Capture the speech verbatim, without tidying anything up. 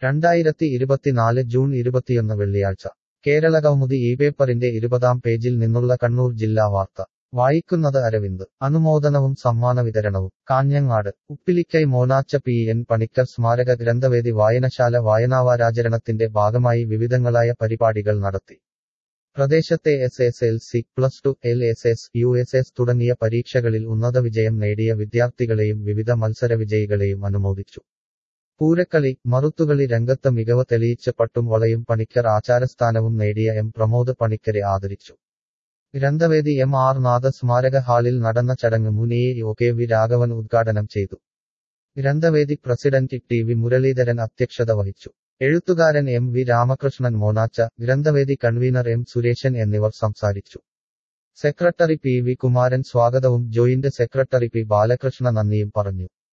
രണ്ടായിരത്തി ഇരുപത്തിനാല് ജൂൺ ഇരുപത്തിയൊന്ന് വെള്ളിയാഴ്ച കേരള കൗമുദി ഈ പേപ്പറിന്റെ ഇരുപതാം പേജിൽ നിന്നുള്ള കണ്ണൂർ ജില്ലാ വാർത്ത വായിക്കുന്നത് അരവിന്ദ് അനുമോദനവും സമ്മാന വിതരണവും കാഞ്ഞങ്ങാട് ഉപ്പിലിക്കൈ മോനാച്ച പി എൻ പണിക്കർ സ്മാരക ഗ്രന്ഥവേദി വായനശാല വായനാവാരാചരണത്തിന്റെ ഭാഗമായി വിവിധങ്ങളായ പരിപാടികൾ നടത്തി പ്രദേശത്തെ S S L C plus two L S S U S S തുടങ്ങിയ പരീക്ഷകളിൽ ഉന്നത വിജയം നേടിയ വിദ്യാർത്ഥികളെയും വിവിധ മത്സര വിജയികളെയും അനുമോദിച്ചു പൂരക്കളി മറുത്തുകളി രംഗത്ത് മികവ് തെളിയിച്ച പട്ടും വളയും പണിക്കർ ആചാരസ്ഥാനവും നേടിയ എം പ്രമോദ് പണിക്കരെ ആദരിച്ചു ഗ്രന്ഥവേദി എം ആർ നാഥ സ്മാരക ഹാളിൽ നടന്ന ചടങ്ങ് മുൻ A O K V Raghavan ഉദ്ഘാടനം ചെയ്തു ഗ്രന്ഥവേദി പ്രസിഡന്റ് ടി വി മുരളീധരൻ അധ്യക്ഷത വഹിച്ചു എഴുത്തുകാരൻ എം വി രാമകൃഷ്ണൻ മോനാച്ച ഗ്രന്ഥവേദി കൺവീനർ എം സുരേശൻ എന്നിവർ സംസാരിച്ചു സെക്രട്ടറി പി വി കുമാരൻ സ്വാഗതവും ജോയിന്റ് സെക്രട്ടറി പി ബാലകൃഷ്ണ നന്ദിയും പറഞ്ഞു